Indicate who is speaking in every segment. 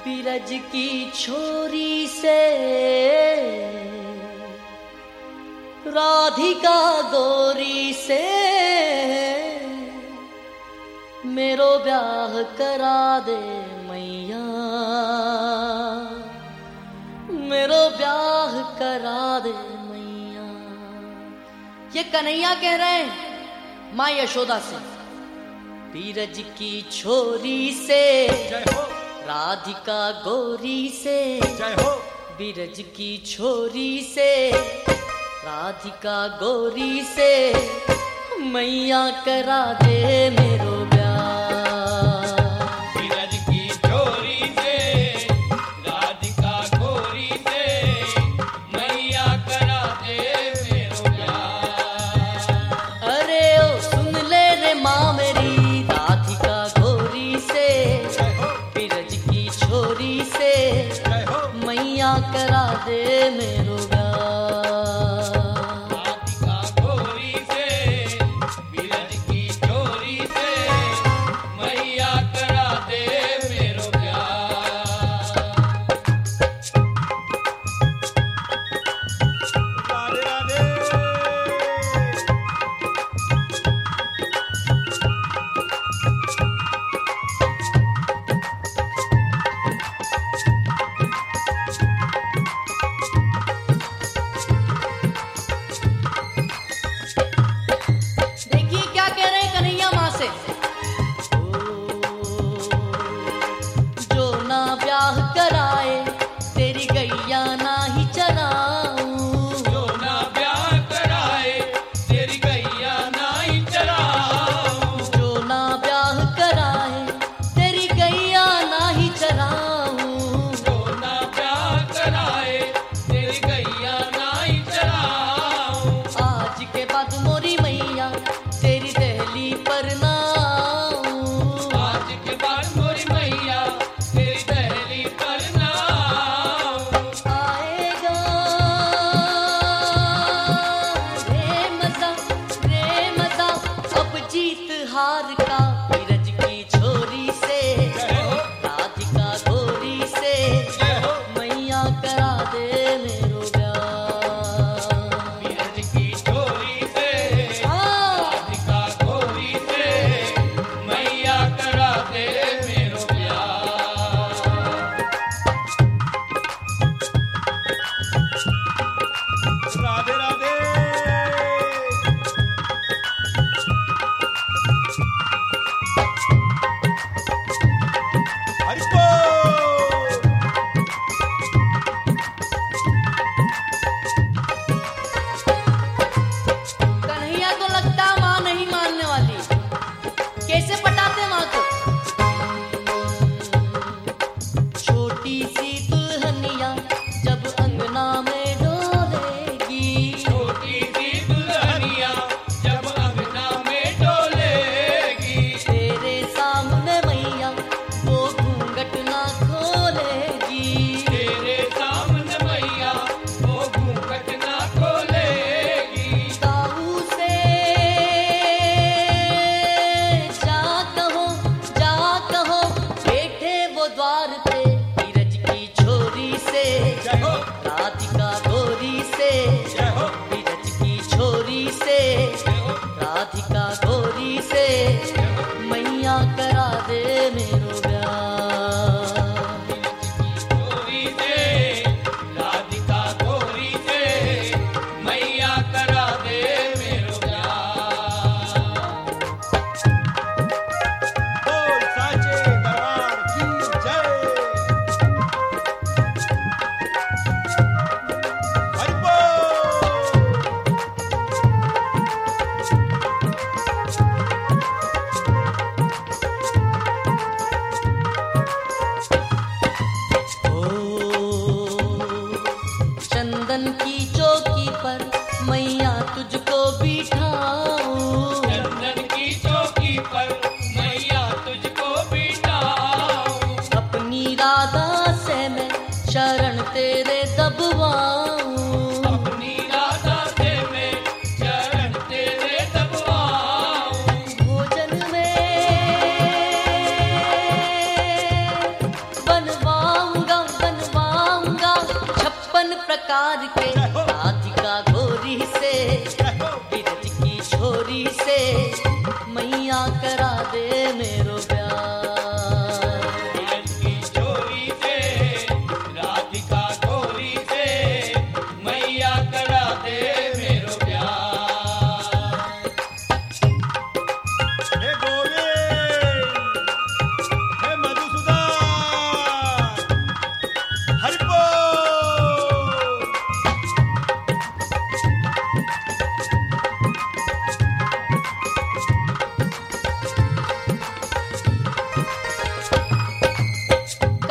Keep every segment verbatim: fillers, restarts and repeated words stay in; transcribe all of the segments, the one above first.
Speaker 1: बिरज की छोरी से राधिका गोरी से मेरो ब्याह करा दे मैया, मेरो ब्याह करा दे मैया। ये कन्हैया कह रहे हैं माँ यशोदा से। बिरज की छोरी से राधिका गोरी से,
Speaker 2: जय हो।
Speaker 1: बिरज की छोरी से राधिका गोरी से मैया करा दे मेरो ब्याह।
Speaker 2: बिरज की छोरी से राधिका गोरी से मैया करा दे मेरो ब्याह।
Speaker 1: अरे ओ सुन ले रे माँ मेरी राधिका गोरी से, बिरज की छोरी से मैया करा दे मेरो ब्याह। हार का बिरज की छोरी से राधिका गोरी से मैया करा दे मेरो ब्याह।
Speaker 2: बिरज की छोरी से राधिका गोरी से मैया करा दे मेरो ब्याह। राधे राधे।
Speaker 1: कन्हैया को लगता माँ नहीं मानने वाली, कैसे पटाते माँ को। छोटी सी दुल्हनिया जब अंगना में डोलेगी,
Speaker 2: छोटी सी दुल्हनिया जब अंगना में डोलेगी,
Speaker 1: तेरे सामने मैया वो घूंघट ना खोलेगी,
Speaker 2: तेरे सामने मैया वो घूंघट ना खोलेगी।
Speaker 1: ताऊ से जा कहो, जा कहो बैठे वो द्वार पे बिरज की छोरी से राधिका गोरी से, बिरज की छोरी से राधिका गोरी से मैया करा दे मेरो ब्याह।
Speaker 2: गोरी से राधिका गोरी से मैया करा दे मेरो ब्याह। बोल साचे दरबार की जय।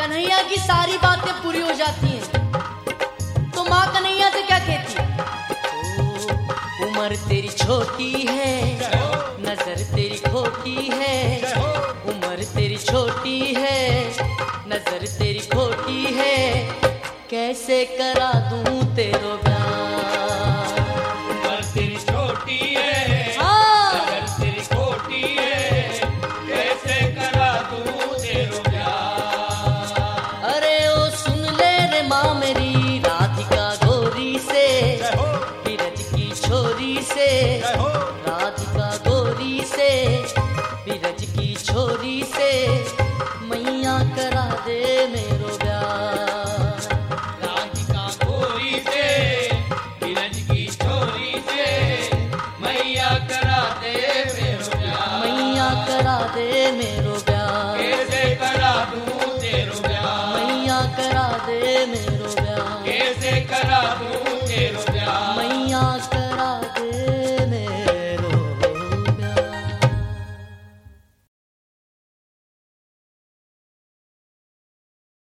Speaker 1: कन्हैया की सारी बातें पूरी हो जाती हैं तो माँ कन्हैया से क्या कहती है? ओ, उम्र तेरी छोटी है, नजर तेरी खोटी है, उम्र तेरी छोटी है, नजर तेरी खोटी है, कैसे करा दूं तेरो